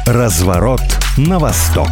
Разворот на восток.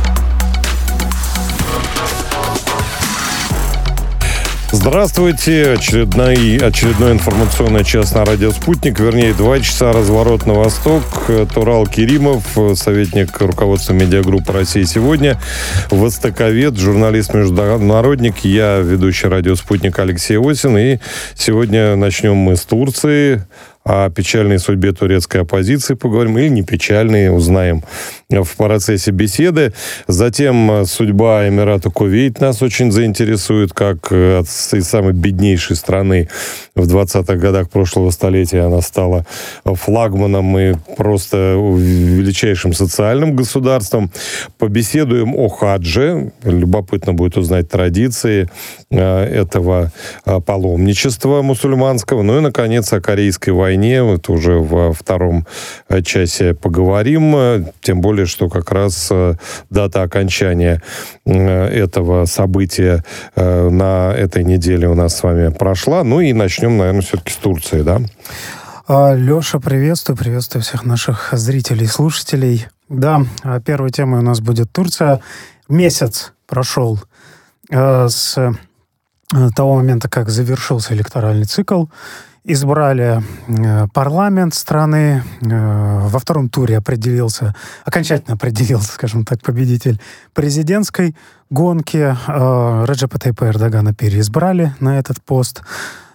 Здравствуйте. Очередной информационный час на радио «Спутник». Вернее, 2 часа разворот на восток. Турал Керимов, советник руководства медиагруппы «Россия сегодня», востоковед, журналист-международник. Я ведущий радио «Спутник» Алексей Осин. И сегодня начнем мы с Турции. О печальной судьбе турецкой оппозиции поговорим, или не печальной, узнаем в процессе беседы. Затем судьба Эмирата Кувейт нас очень заинтересует, как от самой беднейшей страны в 20-х годах прошлого столетия она стала флагманом и просто величайшим социальным государством. Побеседуем о хадже. Любопытно будет узнать традиции этого паломничества мусульманского. Ну и, наконец, о Корейской войне. Вот уже во втором часе поговорим. Тем более, что как раз дата окончания этого события на этой неделе у нас с вами прошла. Ну и начнем, наверное, все-таки с Турции, да? Леша, приветствую всех наших зрителей и слушателей. Да, первой темой у нас будет Турция. Месяц прошел с того момента, как завершился электоральный цикл. Избрали парламент страны. Во втором туре окончательно определился, скажем так, победитель президентской гонки. Реджепа Тайипа Эрдогана переизбрали на этот пост.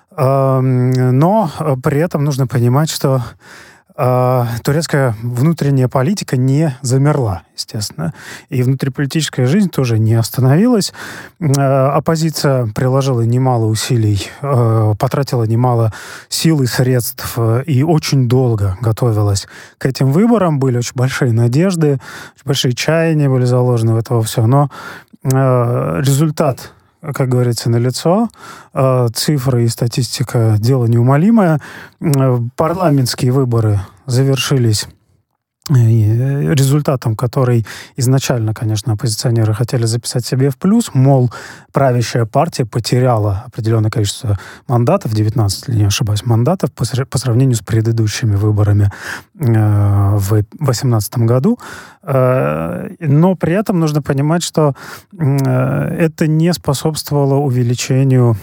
Но при этом нужно понимать, что турецкая внутренняя политика не замерла, естественно. И внутриполитическая жизнь тоже не остановилась. Оппозиция приложила немало усилий, потратила немало сил и средств и очень долго готовилась к этим выборам. Были очень большие надежды, очень большие чаяния были заложены в это все. Но результат, как говорится, налицо. Цифры и статистика — дело неумолимое. Парламентские выборы завершились результатом, который изначально, конечно, оппозиционеры хотели записать себе в плюс, мол, правящая партия потеряла определенное количество мандатов, 19, если не ошибаюсь, мандатов по сравнению с предыдущими выборами в 2018 году. Но при этом нужно понимать, что это не способствовало увеличению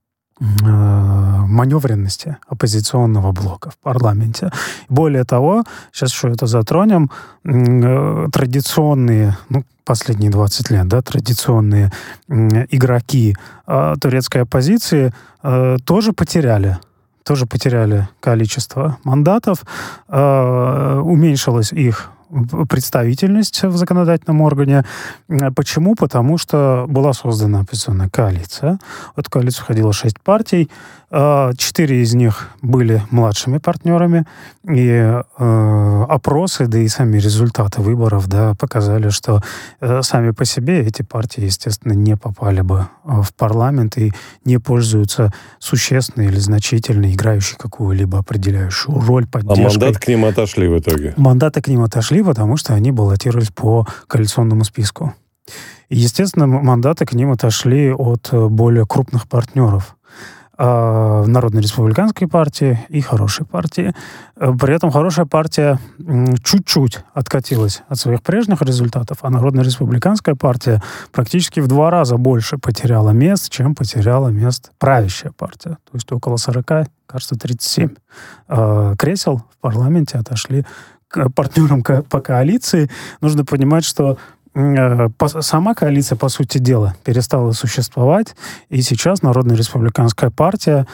маневренности оппозиционного блока в парламенте. Более того, сейчас еще это затронем, традиционные, последние 20 лет, да, традиционные игроки турецкой оппозиции тоже потеряли количество мандатов, уменьшилась их представительность в законодательном органе. Почему? Потому что была создана оппозиционная коалиция. В эту коалицию входило 6 партий. 4 из них были младшими партнерами. И опросы, да и сами результаты выборов, да, показали, что сами по себе эти партии, естественно, не попали бы в парламент и не пользуются существенной или значительной, играющей какую-либо определяющую роль, поддержкой. А мандаты к ним отошли в итоге? Мандаты к ним отошли, потому что они баллотировались по коалиционному списку. И, естественно, мандаты к ним отошли от более крупных партнеров. Народно-республиканской партии и хорошей партии. При этом хорошая партия чуть-чуть откатилась от своих прежних результатов, а Народно-республиканская партия практически в 2 раза больше потеряла мест, чем потеряла мест правящая партия. То есть около 40, кажется, 37 кресел в парламенте отошли к партнерам по коалиции. Нужно понимать, что сама коалиция, по сути дела, перестала существовать, и сейчас Народно-республиканская партия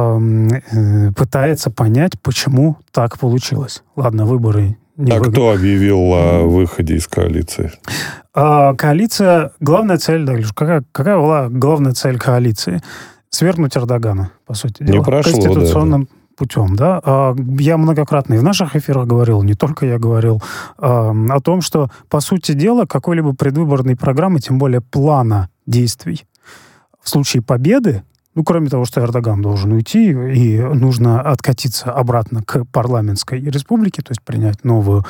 пытается понять, почему так получилось. Ладно, выборы не выиграли. А кто объявил о выходе из коалиции? Коалиция, главная цель, да, какая была главная цель коалиции? Свергнуть Эрдогана, по сути дела. Не прошло, конституционным путем, да. Я многократно и в наших эфирах говорил, не только я говорил, о том, что, по сути дела, какой-либо предвыборной программы, тем более плана действий в случае победы, кроме того, что Эрдоган должен уйти, и нужно откатиться обратно к парламентской республике, то есть принять новую,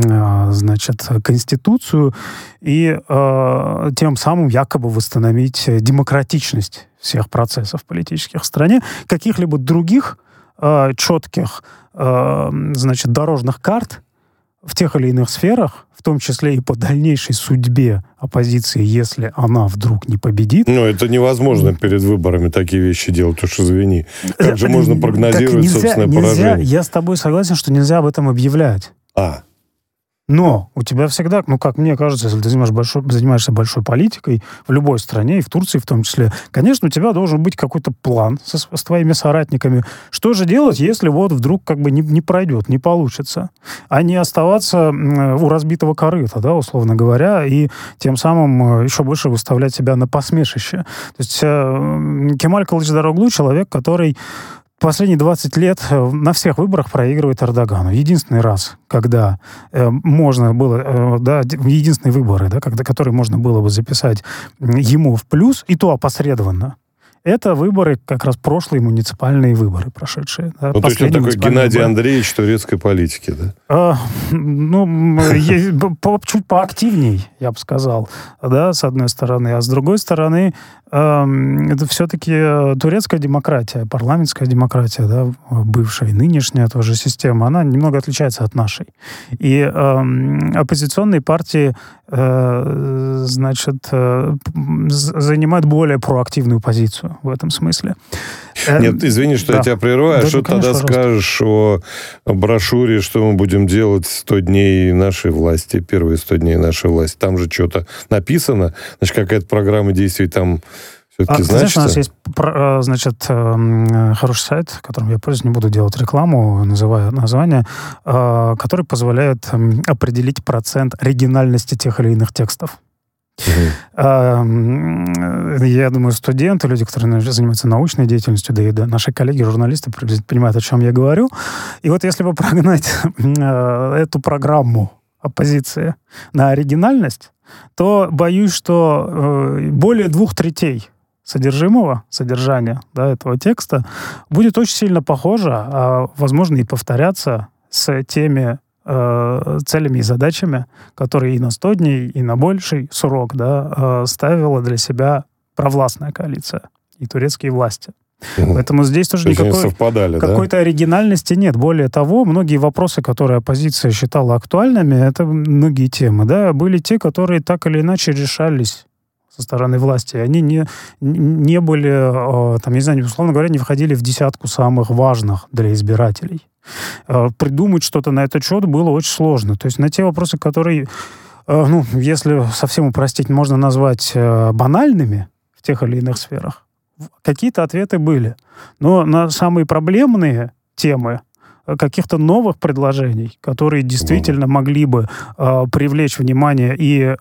конституцию, и тем самым якобы восстановить демократичность всех процессов политических в стране. Каких-либо других четких, дорожных карт в тех или иных сферах, в том числе и по дальнейшей судьбе оппозиции, если она вдруг не победит. Ну, это невозможно перед выборами такие вещи делать, уж извини. Как же можно прогнозировать собственное поражение? Я с тобой согласен, что нельзя об этом объявлять. Но у тебя всегда, как мне кажется, если ты занимаешься большой политикой в любой стране, и в Турции в том числе, конечно, у тебя должен быть какой-то план с твоими соратниками. Что же делать, если вот вдруг не пройдет, не получится? А не оставаться у разбитого корыта, да, условно говоря, и тем самым еще больше выставлять себя на посмешище. То есть Кемаль Кылычдароглу — человек, который последние 20 лет на всех выборах проигрывает Эрдогану. Единственный раз, когда можно было, единственные выборы, которые можно было бы записать ему в плюс, и то опосредованно, это выборы, как раз прошлые муниципальные выборы прошедшие. Да, то есть он такой Геннадий Андреевич турецкой политики, да? Чуть поактивней, я бы сказал, да, с одной стороны. А с другой стороны, это все-таки турецкая демократия, парламентская демократия, да, бывшая, нынешняя тоже система, она немного отличается от нашей. И оппозиционные партии, занимают более проактивную позицию в этом смысле. Нет, извини, что я тебя прерываю. Да, что ты тогда скажешь о брошюре, что мы будем делать 100 дней нашей власти, первые 100 дней нашей власти? Там же что-то написано, значит, какая-то программа действий там все-таки значится. У нас есть, хороший сайт, которым я пользуюсь, не буду делать рекламу, называю название, который позволяет определить процент оригинальности тех или иных текстов. Я думаю, студенты, люди, которые занимаются научной деятельностью, да и наши коллеги, журналисты, понимают, о чем я говорю. И вот если бы прогнать эту программу оппозиции на оригинальность, то боюсь, что более 2/3 содержания, да, этого текста будет очень сильно похоже, а возможно и повторяться с теми целями и задачами, которые и на 100 дней, и на больший срок, да, ставила для себя провластная коалиция и турецкие власти. Поэтому здесь тоже какой-то оригинальности нет. Более того, многие вопросы, которые оппозиция считала актуальными, это многие темы, да, были те, которые так или иначе решались со стороны власти. Они не были, условно говоря, не входили в десятку самых важных для избирателей. Придумать что-то на этот счет было очень сложно. То есть на те вопросы, которые, если совсем упростить, можно назвать банальными в тех или иных сферах, какие-то ответы были. Но на самые проблемные темы каких-то новых предложений, которые действительно могли бы привлечь внимание и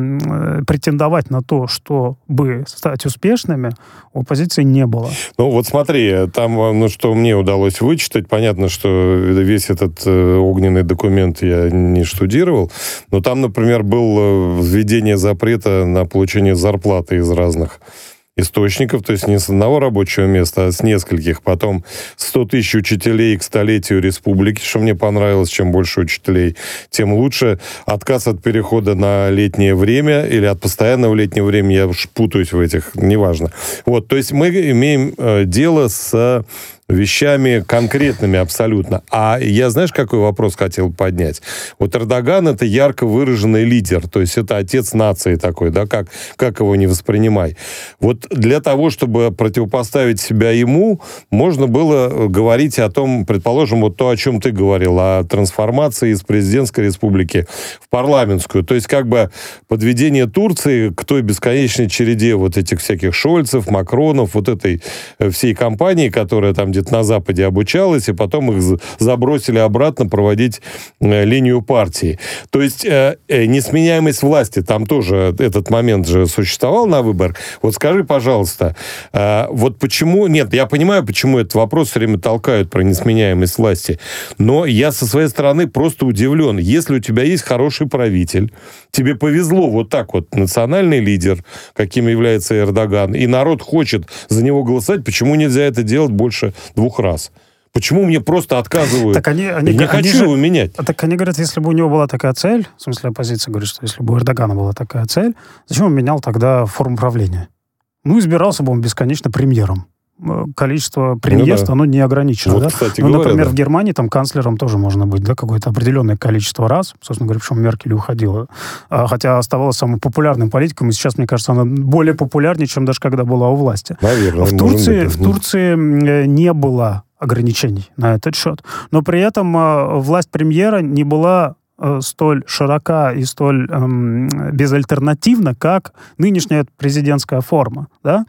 претендовать на то, чтобы стать успешными, у оппозиции не было. Ну вот смотри, там, что мне удалось вычитать, понятно, что весь этот огненный документ я не штудировал, но там, например, было введение запрета на получение зарплаты из разных источников, то есть не с одного рабочего места, а с нескольких. Потом 100 тысяч учителей к столетию республики, что мне понравилось. Чем больше учителей, тем лучше. Отказ от перехода на летнее время или от постоянного летнего времени, я уж путаюсь в этих, неважно. Вот, то есть мы имеем дело с вещами конкретными абсолютно. А я, знаешь, какой вопрос хотел поднять? Вот Эрдоган — это ярко выраженный лидер, то есть это отец нации такой, да, как его не воспринимай. Вот для того, чтобы противопоставить себя ему, можно было говорить о том, предположим, вот то, о чем ты говорил, о трансформации из президентской республики в парламентскую. То есть как бы подведение Турции к той бесконечной череде вот этих всяких Шольцев, Макронов, вот этой всей компании, которая там где-то на Западе обучалась, и потом их забросили обратно проводить линию партии. То есть несменяемость власти, там тоже этот момент же существовал на выборах. Вот скажи, пожалуйста, вот почему... Нет, я понимаю, почему этот вопрос все время толкают про несменяемость власти, но я со своей стороны просто удивлен. Если у тебя есть хороший правитель, тебе повезло вот так вот, национальный лидер, каким является Эрдоган, и народ хочет за него голосовать, почему нельзя это делать больше 2 раз? Почему мне просто отказывают? Так я не хочу его менять. Так они говорят, если бы у него была такая цель, в смысле оппозиция говорит, что если бы у Эрдогана была такая цель, зачем он менял тогда форму правления? Ну, избирался бы он бесконечно премьером. количество премьерств, оно не ограничено. Вот, да? кстати Ну, говоря, например, да. в Германии там канцлером тоже можно быть, да, какое-то определенное количество раз. Собственно говоря, почему Меркель уходила. Хотя оставалась самым популярным политиком, и сейчас, мне кажется, она более популярнее, чем даже когда была у власти. Наверное, в Турции не было ограничений на этот счет. Но при этом власть премьера не была столь широка и столь безальтернативна, как нынешняя президентская форма. Да?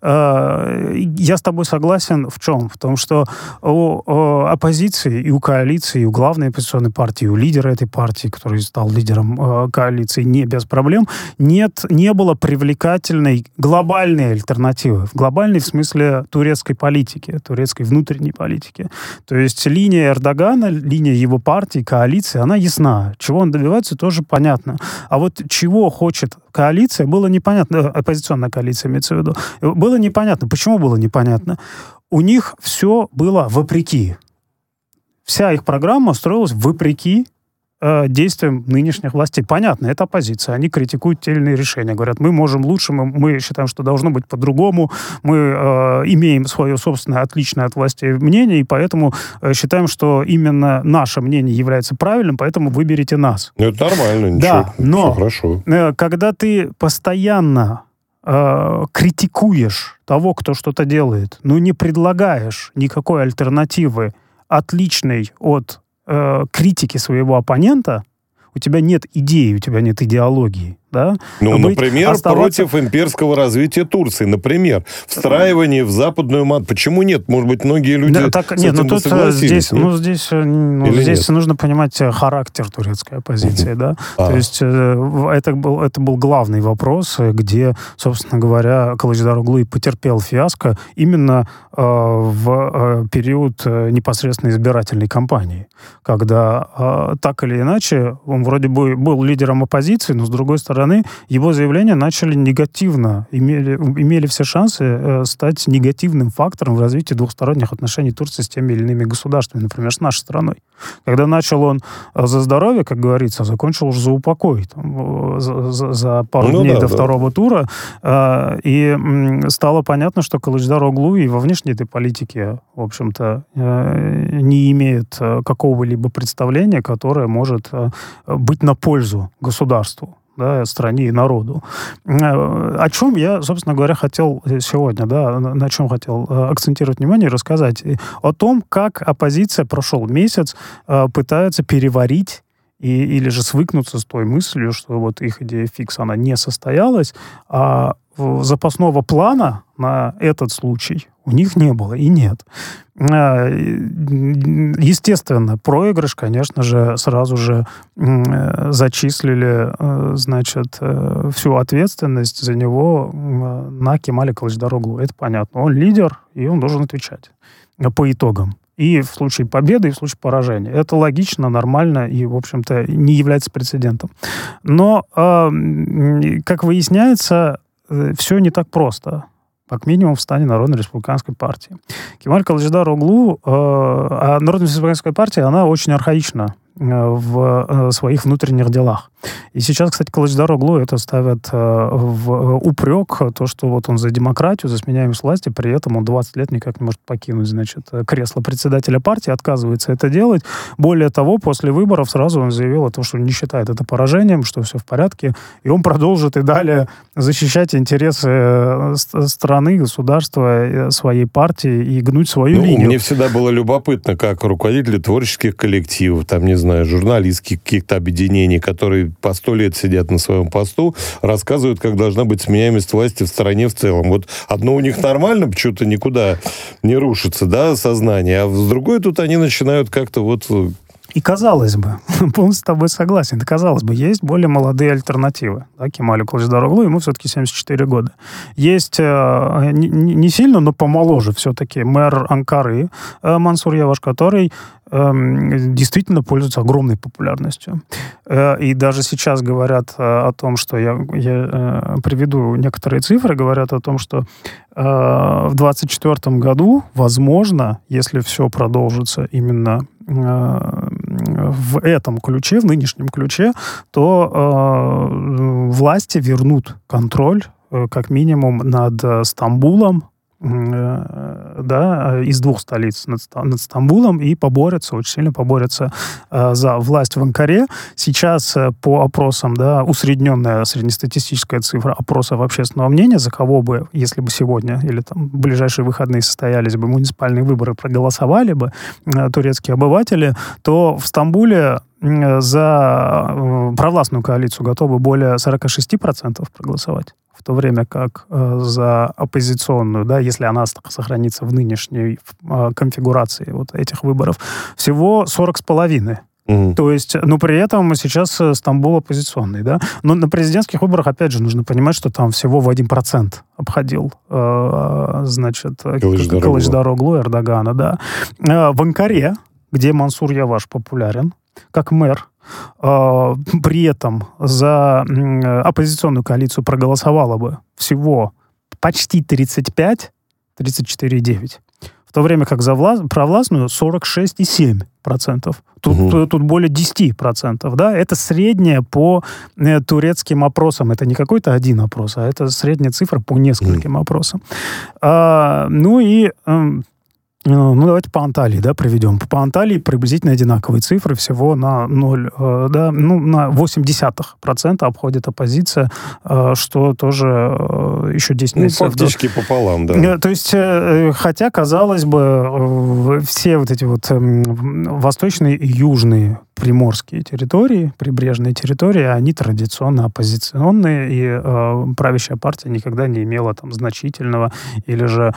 Я с тобой согласен в чем? В том, что у оппозиции и у коалиции, и у главной оппозиционной партии, и у лидера этой партии, который стал лидером коалиции не без проблем, не было привлекательной глобальной альтернативы. Глобальной в смысле турецкой политики, турецкой внутренней политики. То есть линия Эрдогана, линия его партии, коалиции, она ясна. Чего он добивается, тоже понятно. А вот чего хочет коалиция, было непонятно. Оппозиционная коалиция, имеется в виду. Было непонятно. Почему было непонятно? У них все было вопреки. Вся их программа строилась вопреки действиям нынешних властей. Понятно, это оппозиция. Они критикуют те или иные решения. Говорят, мы можем лучше, мы считаем, что должно быть по-другому. Мы имеем свое собственное, отличное от власти мнение, и поэтому считаем, что именно наше мнение является правильным, поэтому выберите нас. Ну, это нормально, ничего. Да, но хорошо. Когда ты постоянно критикуешь того, кто что-то делает, но не предлагаешь никакой альтернативы, отличной от критики своего оппонента, у тебя нет идеи, у тебя нет идеологии. Да? Ну, например, против имперского развития Турции. Например, встраивание в западную модель. Почему нет? Может быть, многие люди с этим бы согласились. Здесь нужно понимать характер турецкой оппозиции. Да? То есть это был главный вопрос, где, собственно говоря, Кылычдароглу и потерпел фиаско именно в период непосредственно избирательной кампании, когда так или иначе он вроде бы был лидером оппозиции, но с другой стороны его заявления начали негативно, имели все шансы стать негативным фактором в развитии двухсторонних отношений Турции с теми или иными государствами, например, с нашей страной. Когда начал он за здоровье, как говорится, закончил уже за упокой, за пару дней до второго тура, и стало понятно, что Кылычдароглу и во внешней этой политике, в общем-то, не имеет какого-либо представления, которое может быть на пользу государству, да, стране и народу. О чем я, собственно говоря, хотел сегодня, да, на чем хотел акцентировать внимание и рассказать. О том, как оппозиция, прошел месяц, пытается переварить или же свыкнуться с той мыслью, что вот их идея фикс, она не состоялась, а запасного плана на этот случай у них не было и нет. Естественно, проигрыш, конечно же, сразу же зачислили, значит, всю ответственность за него на Кемаля Кылычдароглу. Это понятно. Он лидер, и он должен отвечать по итогам. И в случае победы, и в случае поражения. Это логично, нормально и, в общем-то, не является прецедентом. Но, как выясняется, все не так просто. Как минимум в стане Народно-республиканской партии. Кемаль Кылычдароглу, а Народно-республиканская партия, она очень архаична в своих внутренних делах. И сейчас, кстати, Кылычдароглу это ставят в упрек, то, что вот он за демократию, за сменяемость власти, при этом он 20 лет никак не может покинуть, значит, кресло председателя партии, отказывается это делать. Более того, после выборов сразу он заявил о том, что не считает это поражением, что все в порядке, и он продолжит и далее защищать интересы страны, государства, своей партии и гнуть свою линию. Мне всегда было любопытно, как руководители творческих коллективов, там, не знаю, журналистских каких-то объединений, которые по 100 лет сидят на своем посту, рассказывают, как должна быть сменяемость власти в стране в целом. Вот одно у них нормально, почему-то никуда не рушится, да, сознание, а с другой тут они начинают как-то вот... И казалось бы, полностью с тобой согласен, казалось бы, есть более молодые альтернативы. Да, Кемалю Кылычдароглу, ему все-таки 74 года. Есть не сильно, но помоложе все-таки мэр Анкары Мансур Яваш, который действительно пользуется огромной популярностью. И даже сейчас говорят о том, что я приведу некоторые цифры, говорят о том, что в 2024 году, возможно, если все продолжится именно в этом ключе, в нынешнем ключе, то власти вернут контроль как минимум над Стамбулом, из двух столиц над Стамбулом и очень сильно поборются за власть в Анкаре. Сейчас по опросам, усредненная среднестатистическая цифра опросов общественного мнения, за кого бы, если бы сегодня или там в ближайшие выходные состоялись бы муниципальные выборы, проголосовали бы турецкие обыватели, то в Стамбуле за провластную коалицию готовы более 46% проголосовать. В то время как за оппозиционную, если она сохранится в нынешней конфигурации вот этих выборов, всего 40,5%. То есть, при этом сейчас Стамбул оппозиционный, Но на президентских выборах, опять же, нужно понимать, что там всего в 1% обходил, Кылычдароглу Эрдогана, В Анкаре, где Мансур Яваш популярен, как мэр, при этом за оппозиционную коалицию проголосовало бы всего почти 35, 34,9%. В то время как за провластную 46,7%. Тут более 10%. Это среднее по турецким опросам. Это не какой-то один опрос, а это средняя цифра по нескольким опросам. Давайте по Анталии, приведем. По Анталии приблизительно одинаковые цифры, всего на 0,8% обходит оппозиция, что тоже еще 10 месяцев. Фактически пополам, да. То есть, хотя, казалось бы, все вот эти вот восточные и южные приморские территории, прибрежные территории, они традиционно оппозиционные, и правящая партия никогда не имела там значительного или же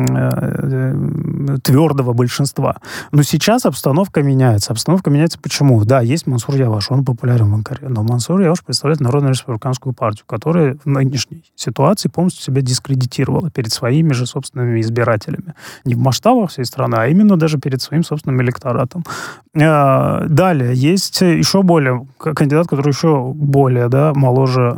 твердого большинства. Но сейчас обстановка меняется. Обстановка меняется почему? Да, есть Мансур Яваш, он популярен в Анкаре, но Мансур Яваш представляет Народную республиканскую партию, которая в нынешней ситуации полностью себя дискредитировала перед своими же собственными избирателями. Не в масштабах всей страны, а именно даже перед своим собственным электоратом. Далее, есть еще более кандидат, который еще более, моложе,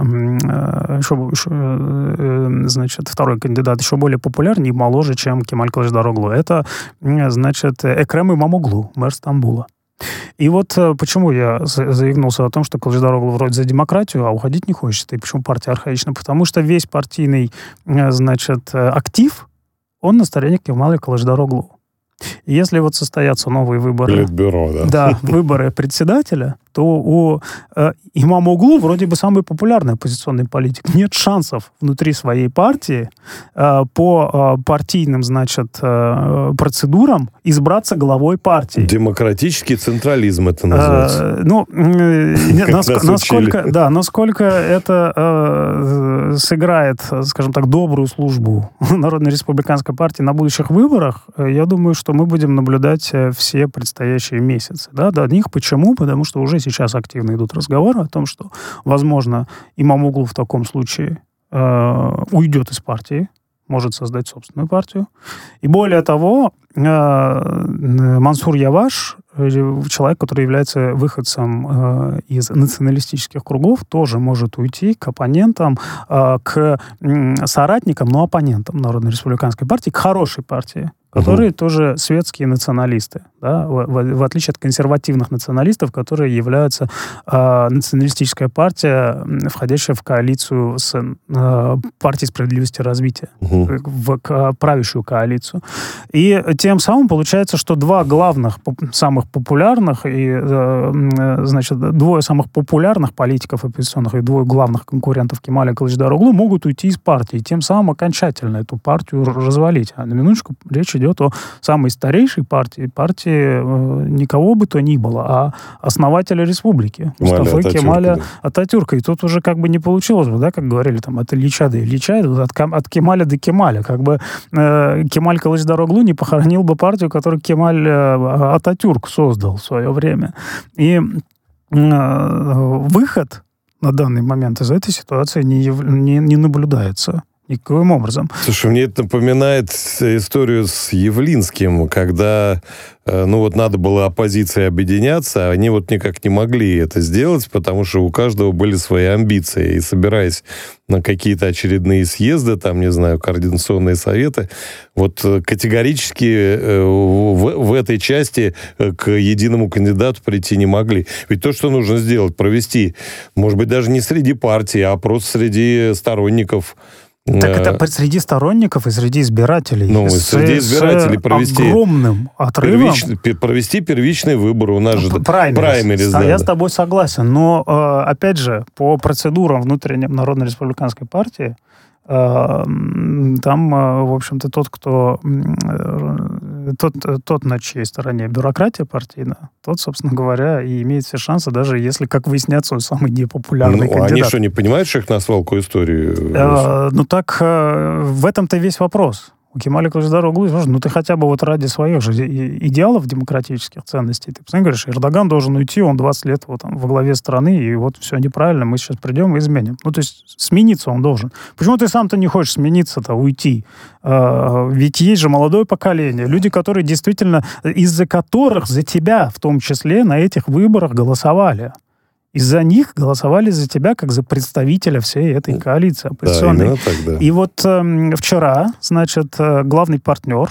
второй кандидат еще более популярный и моложе, чем Кемаль Кылычдароглу. Это, Экрем Имамоглу, мэр Стамбула. И вот почему я заикнулся о том, что Кылычдароглу вроде за демократию, а уходить не хочет. И почему партия архаична? Потому что весь партийный, актив, он на стороне Кемаля Кылычдароглу. И если вот состоятся новые выборы... Политбюро, да, выборы председателя, то у Имамоглу вроде бы самый популярный оппозиционный политик. Нет шансов внутри своей партии по партийным, процедурам избраться главой партии. Демократический централизм это называется. Насколько это сыграет, скажем так, добрую службу Народной республиканской партии на будущих выборах, я думаю, что мы будем наблюдать все предстоящие месяцы. До них. Почему? Потому что уже сейчас активно идут разговоры о том, что, возможно, Имамоглу в таком случае уйдет из партии, может создать собственную партию. И более того, Мансур Яваш, человек, который является выходцем из националистических кругов, тоже может уйти к оппонентам, к соратникам, но оппонентам Народной республиканской партии, к хорошей партии, которые тоже светские националисты, в отличие от консервативных националистов, которые являются националистическая партия, входящая в коалицию с партией справедливости и развития, в правящую коалицию. И тем самым получается, что два главных, самых популярных, и, двое самых популярных политиков оппозиционных и двое главных конкурентов Кемаля Кылычдароглу могут уйти из партии, тем самым окончательно эту партию развалить. А на минуточку речь идет о самой старейшей партии никого бы то ни было, а основателя республики, Мустафы Кемаля Ататюрка. И тут уже не получилось бы, как говорили, от Ильича до Ильича, от Кемаля до Кемаля. Кемаль Кылычдароглу не похоронил бы партию, которую Кемаль Ататюрк создал в свое время. И выход на данный момент из этой ситуации не наблюдается никаким образом. Слушай, мне это напоминает историю с Явлинским, когда надо было оппозиции объединяться, а они никак не могли это сделать, потому что у каждого были свои амбиции. И собираясь на какие-то очередные съезды, координационные советы, категорически в этой части к единому кандидату прийти не могли. Ведь то, что нужно сделать, провести, может быть, даже не среди партий, а просто среди сторонников Так это среди сторонников и среди избирателей. Ну, среди избирателей провести огромным отрывом. Провести первичные выборы. У нас же праймериз. Да, я с тобой согласен. Но, опять же, по процедурам внутренним Народно-республиканской партии, там, в общем-то, тот, на чьей стороне бюрократия партийная, тот, собственно говоря, и имеет все шансы, даже если, как выясняется, он самый непопулярный кандидат. Они что, не понимают, что их на свалку историю? Так в этом-то весь вопрос. У Кемаля Кылычдароглу, ты хотя бы вот ради своих же идеалов демократических ценностей, ты постоянно говоришь, Эрдоган должен уйти, он 20 лет вот, во главе страны, и вот все неправильно, мы сейчас придем и изменим. То есть смениться он должен. Почему ты сам-то не хочешь смениться-то, уйти? Ведь есть же молодое поколение, люди, которые действительно, из-за которых за тебя, в том числе, на этих выборах голосовали. Из-за них голосовали за тебя, как за представителя всей этой коалиции оппозиционной. Да, так, да. И вот вчера, значит, главный партнер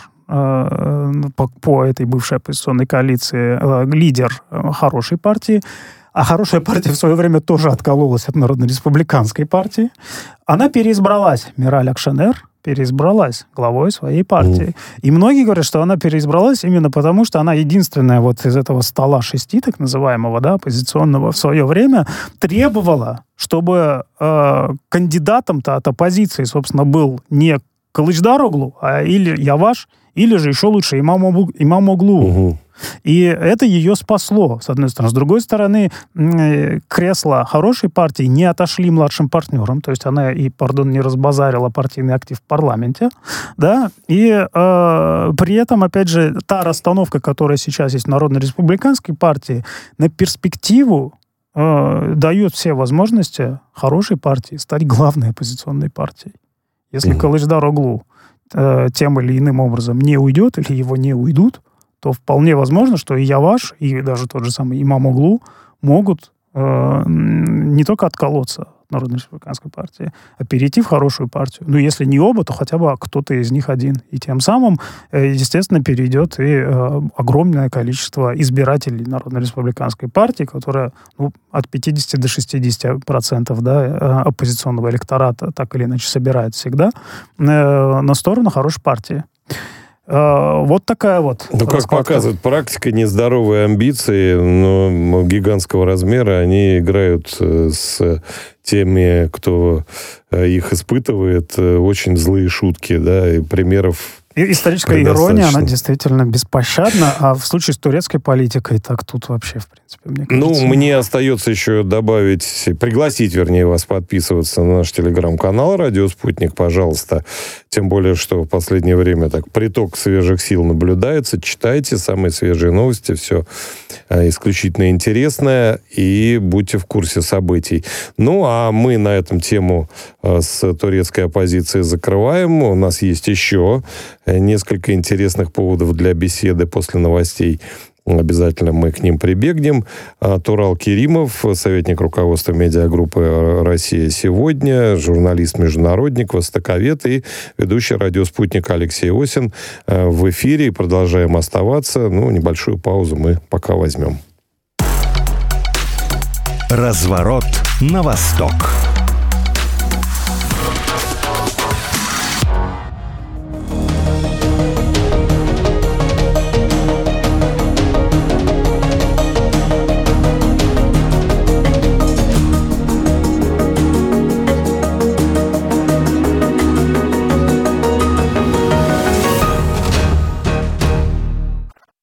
по этой бывшей оппозиционной коалиции, лидер хорошей партии, а хорошая партия в свое время тоже откололась от Народно-республиканской партии, она переизбралась, Мираль Акшенер, переизбралась главой своей партии. И многие говорят, что она переизбралась именно потому, что она единственная вот из этого стола 6, так называемого, да, оппозиционного в свое время, требовала, чтобы кандидатом-то от оппозиции, собственно, был не Кылычдароглу, а или Яваш, или же еще лучше Имамоглу. Угу. И это ее спасло, с одной стороны. С другой стороны, кресла хорошей партии не отошли младшим партнерам, то есть она и, не разбазарила партийный актив в парламенте, да, и при этом, опять же, та расстановка, которая сейчас есть в Народно-республиканской партии, на перспективу дает все возможности хорошей партии стать главной оппозиционной партией. Если Кылычдароглу тем или иным образом не уйдет, или его не уйдут, то вполне возможно, что и Яваш, и даже тот же самый Имамоглу могут не только отколоться от Народно-республиканской партии, а перейти в хорошую партию. Ну, если не оба, то хотя бы кто-то из них один. И тем самым, естественно, перейдет и огромное количество избирателей Народно-республиканской партии, которая от 50 до 60% да, оппозиционного электората так или иначе собирает всегда на сторону хорошей партии. Вот такая вот. Ну, как показывает практика, нездоровые амбиции, но гигантского размера, они играют с теми, кто их испытывает, очень злые шутки, да, и примеров. Историческая ирония, она действительно беспощадна, а в случае с турецкой политикой так тут вообще, в принципе, мне кажется... мне остается еще пригласить вас подписываться на наш телеграм-канал «Радио Спутник», пожалуйста. Тем более, что в последнее время так приток свежих сил наблюдается. Читайте самые свежие новости, все исключительно интересное, и будьте в курсе событий. А мы на этом тему с турецкой оппозицией закрываем. У нас есть еще несколько интересных поводов для беседы после новостей. Обязательно мы к ним прибегнем. Турал Керимов, советник руководства медиагруппы «Россия сегодня», журналист-международник, востоковед и ведущий радио «Спутник» Алексей Осин в эфире. Продолжаем оставаться. Небольшую паузу мы пока возьмем. Разворот на восток.